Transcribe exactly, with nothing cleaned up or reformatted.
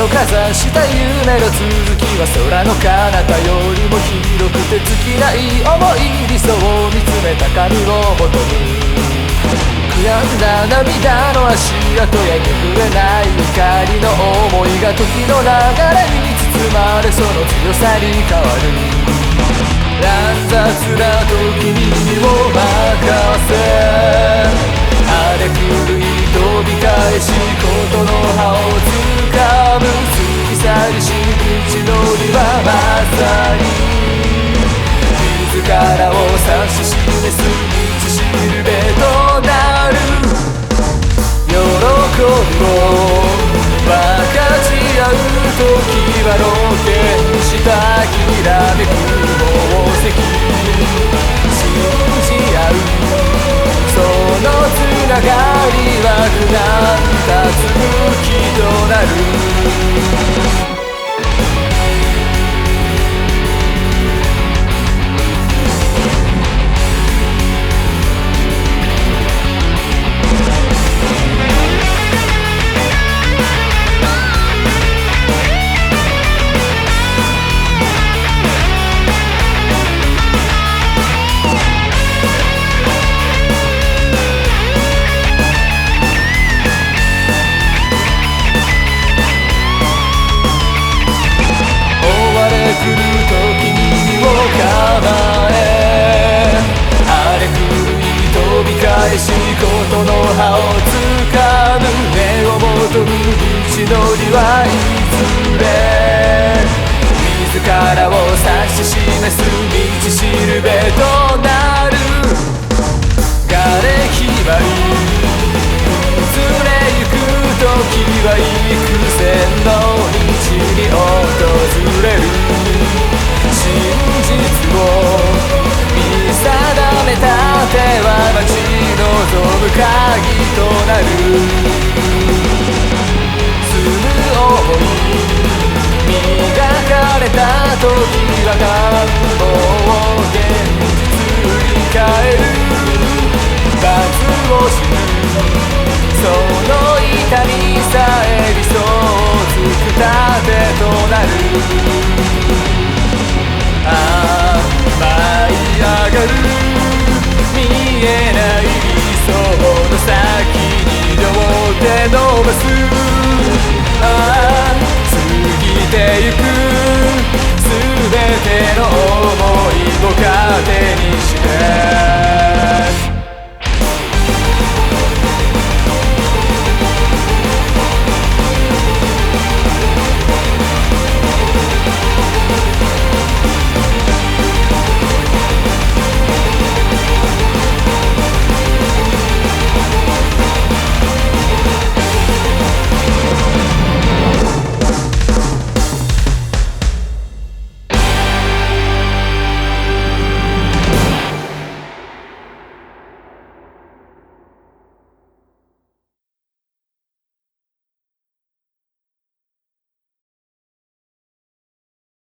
をかざした夢の続きは空の彼方よりも広くて尽きない想い、理想を見つめた神を求む。悔やんだ涙の足跡や拭えない怒りの想いが時の流れに包まれ、その強さに変わる。乱雑な時に身を任せ、荒れ狂い飛び返しことの葉をつかむ。過ぎ去りし道のりはまさに自らを指し示す道しるべとなる。喜びを分かち合う時は露見したきらめく宝石、信じ合うそのつながりは苦難立つ武器となる。来る時に身を構え、荒れ狂い飛び返しことの葉をつかむ。目を求む道のりはいずれ自らを指し示す道しるべとなる。瓦礫舞い崩れゆく時は幾千の道に訪れる。真実を見定めた手は待ち望む鍵となる。